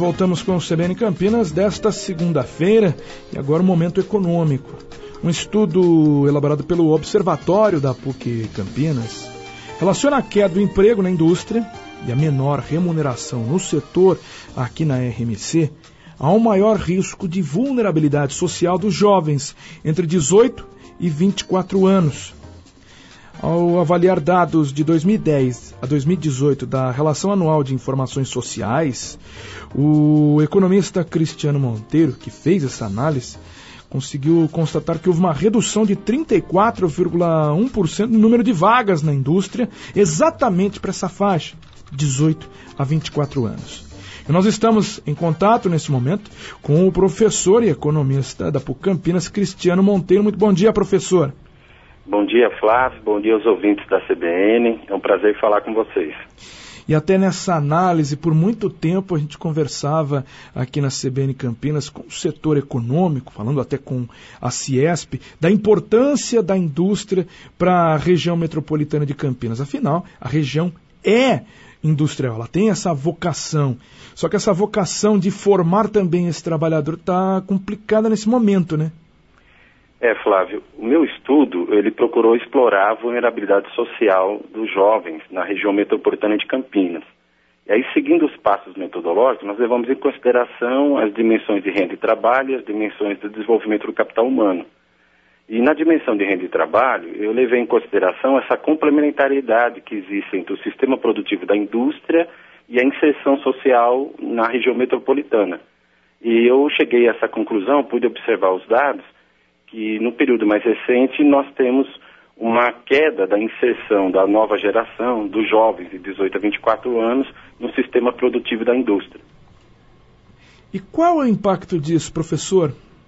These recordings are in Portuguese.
voltamos com o CBN Campinas desta segunda-feira e agora o momento econômico. Um estudo elaborado pelo Observatório da PUC Campinas relaciona a queda do emprego na indústria e a menor remuneração no setor aqui na RMC a um maior risco de vulnerabilidade social dos jovens entre 18 e 24 anos. Ao avaliar dados de 2010 a 2018 da Relação Anual de Informações Sociais, o economista Cristiano Monteiro, que fez essa análise, conseguiu constatar que houve uma redução de 34,1% no número de vagas na indústria, exatamente para essa faixa, 18 a 24 anos. E nós estamos em contato nesse momento com o professor e economista da PUC Campinas, Cristiano Monteiro. Muito bom dia, professor. Bom dia, Flávio. Bom dia aos ouvintes da CBN. É um prazer falar com vocês. E até nessa análise, por muito tempo, a gente conversava aqui na CBN Campinas com o setor econômico, falando até com a Ciesp, da importância da indústria para a região metropolitana de Campinas. Afinal, a região é industrial, ela tem essa vocação. Só que essa vocação de formar também esse trabalhador está complicada nesse momento, né? Flávio, o meu estudo, ele procurou explorar a vulnerabilidade social dos jovens na região metropolitana de Campinas. E aí, seguindo os passos metodológicos, nós levamos em consideração as dimensões de renda e trabalho e as dimensões do desenvolvimento do capital humano. E na dimensão de renda e trabalho, eu levei em consideração essa complementariedade que existe entre o sistema produtivo da indústria e a inserção social na região metropolitana. E eu cheguei a essa conclusão, pude observar os dados, que no período mais recente nós temos uma queda da inserção da nova geração, dos jovens de 18 a 24 anos, no sistema produtivo da indústria. E qual é o impacto disso, professor?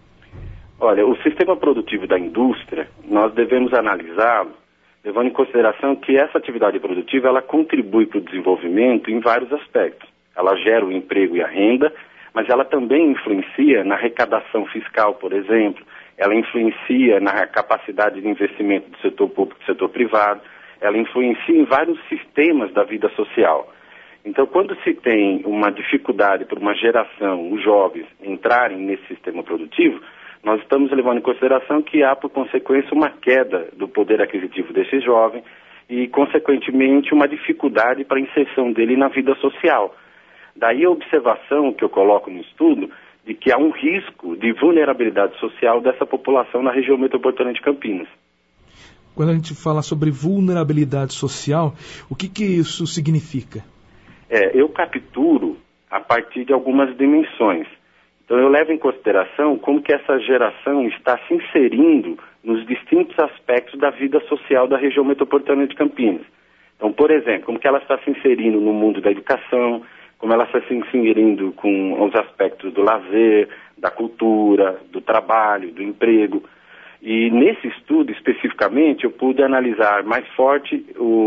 Olha, o sistema produtivo da indústria, nós devemos analisá-lo, levando em consideração que essa atividade produtiva, ela contribui para o desenvolvimento em vários aspectos. Ela gera o emprego e a renda, mas ela também influencia na arrecadação fiscal, por exemplo. Ela influencia na capacidade de investimento do setor público e do setor privado, ela influencia em vários sistemas da vida social. Então, quando se tem uma dificuldade por uma geração, os jovens, entrarem nesse sistema produtivo, nós estamos levando em consideração que há, por consequência, uma queda do poder aquisitivo desse jovem e, consequentemente, uma dificuldade para a inserção dele na vida social. Daí a observação que eu coloco no estudo de que há um risco de vulnerabilidade social dessa população na região metropolitana de Campinas. Quando a gente fala sobre vulnerabilidade social, o que isso significa? Eu capturo a partir de algumas dimensões. Então eu levo em consideração como que essa geração está se inserindo nos distintos aspectos da vida social da região metropolitana de Campinas. Então, por exemplo, como que ela está se inserindo no mundo da educação, como ela está se inserindo com os aspectos do lazer, da cultura, do trabalho, do emprego. E nesse estudo, especificamente, eu pude analisar mais forte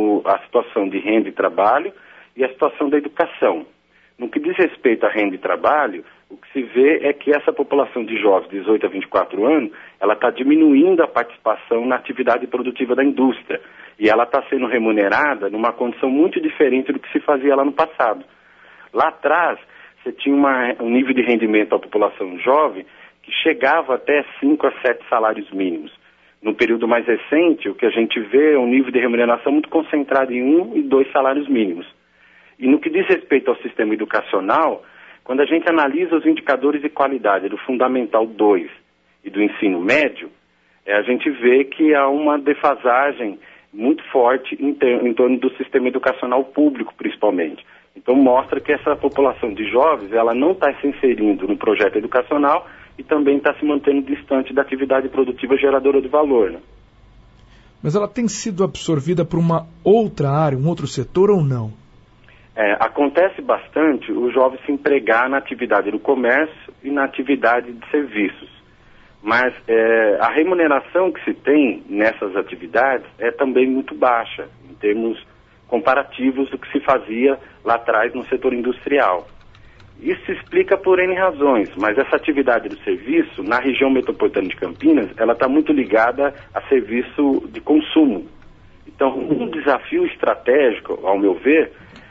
a situação de renda e trabalho e a situação da educação. No que diz respeito à renda e trabalho, o que se vê é que essa população de jovens de 18 a 24 anos, ela está diminuindo a participação na atividade produtiva da indústria. E ela está sendo remunerada numa condição muito diferente do que se fazia lá no passado. Lá atrás, você tinha um nível de rendimento da população jovem que chegava até 5 a 7 salários mínimos. No período mais recente, o que a gente vê é um nível de remuneração muito concentrado em 1 e 2 salários mínimos. E no que diz respeito ao sistema educacional, quando a gente analisa os indicadores de qualidade do Fundamental 2 e do ensino médio, a gente vê que há uma defasagem muito forte em torno do sistema educacional público, principalmente. Então mostra que essa população de jovens, ela não está se inserindo no projeto educacional e também está se mantendo distante da atividade produtiva geradora de valor, né? Mas ela tem sido absorvida por uma outra área, um outro setor ou não? Acontece bastante o jovem se empregar na atividade do comércio e na atividade de serviços. Mas a remuneração que se tem nessas atividades é também muito baixa, em termos comparativos do que se fazia lá atrás no setor industrial. Isso se explica por N razões, mas essa atividade do serviço, na região metropolitana de Campinas, ela está muito ligada a serviço de consumo. Então, um desafio estratégico, ao meu ver,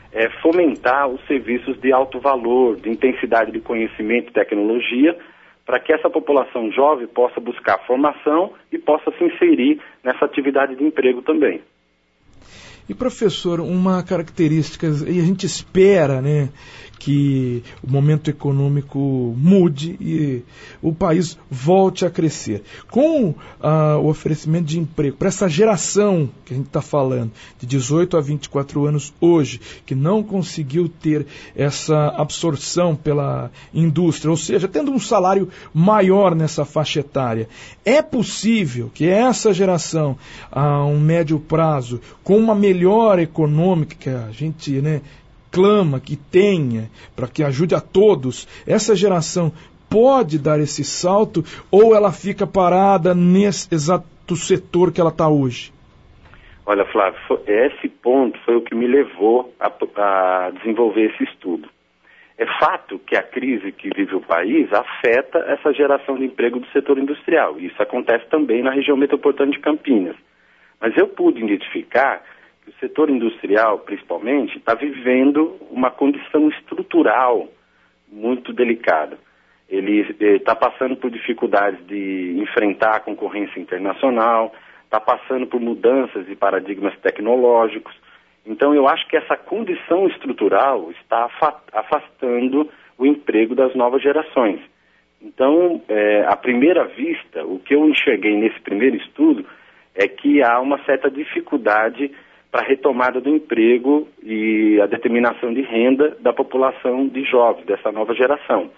fomentar os serviços de alto valor, de intensidade de conhecimento e tecnologia, para que essa população jovem possa buscar formação e possa se inserir nessa atividade de emprego também. E, professor, uma característica, e a gente espera, né, que o momento econômico mude e o país volte a crescer. Com o oferecimento de emprego para essa geração que a gente está falando, de 18 a 24 anos hoje, que não conseguiu ter essa absorção pela indústria, ou seja, tendo um salário maior nessa faixa etária, é possível que essa geração, a um médio prazo, com uma melhora econômica que a gente, né, clama que tenha, para que ajude a todos, essa geração pode dar esse salto ou ela fica parada nesse exato setor que ela está hoje? Olha, Flávio, esse ponto foi o que me levou a desenvolver esse estudo. É fato que a crise que vive o país afeta essa geração de emprego do setor industrial. Isso acontece também na região metropolitana de Campinas. Mas eu pude identificar que o setor industrial, principalmente, está vivendo uma condição estrutural muito delicada. Ele está passando por dificuldades de enfrentar a concorrência internacional, está passando por mudanças de paradigmas tecnológicos. Então, eu acho que essa condição estrutural está afastando o emprego das novas gerações. Então, à primeira vista, o que eu enxerguei nesse primeiro estudo é que há uma certa dificuldade para a retomada do emprego e a determinação de renda da população de jovens, dessa nova geração.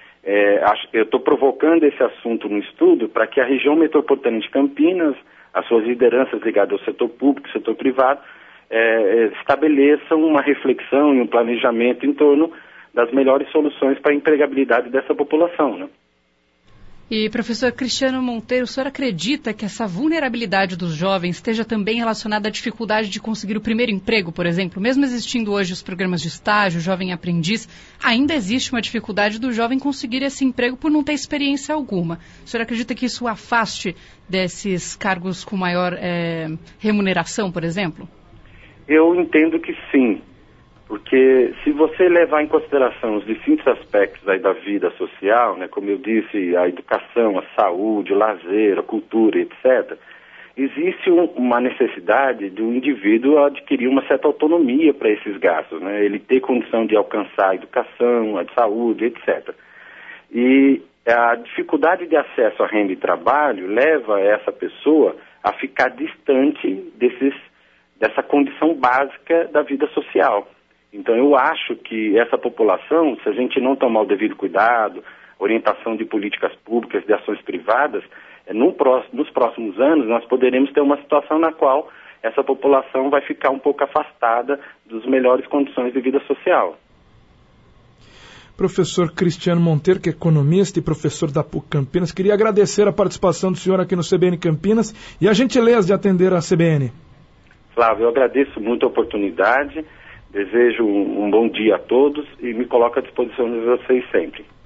Eu estou provocando esse assunto no estudo para que a região metropolitana de Campinas, as suas lideranças ligadas ao setor público e setor privado, estabeleçam uma reflexão e um planejamento em torno das melhores soluções para a empregabilidade dessa população, né? E, professor Cristiano Monteiro, o senhor acredita que essa vulnerabilidade dos jovens esteja também relacionada à dificuldade de conseguir o primeiro emprego, por exemplo? Mesmo existindo hoje os programas de estágio, jovem aprendiz, ainda existe uma dificuldade do jovem conseguir esse emprego por não ter experiência alguma. O senhor acredita que isso o afaste desses cargos com maior remuneração, por exemplo? Eu entendo que sim. Porque se você levar em consideração os distintos aspectos aí da vida social, né, como eu disse, a educação, a saúde, o lazer, a cultura, etc., existe uma necessidade do indivíduo adquirir uma certa autonomia para esses gastos, né, ele ter condição de alcançar a educação, a saúde, etc. E a dificuldade de acesso à renda e trabalho leva essa pessoa a ficar distante dessa condição básica da vida social. Então, eu acho que essa população, se a gente não tomar o devido cuidado, orientação de políticas públicas, de ações privadas, nos próximos anos nós poderemos ter uma situação na qual essa população vai ficar um pouco afastada das melhores condições de vida social. Professor Cristiano Monteiro, que é economista e professor da PUC Campinas, queria agradecer a participação do senhor aqui no CBN Campinas e a gentileza de atender a CBN. Flávio, eu agradeço muito a oportunidade. Desejo um bom dia a todos e me coloco à disposição de vocês sempre.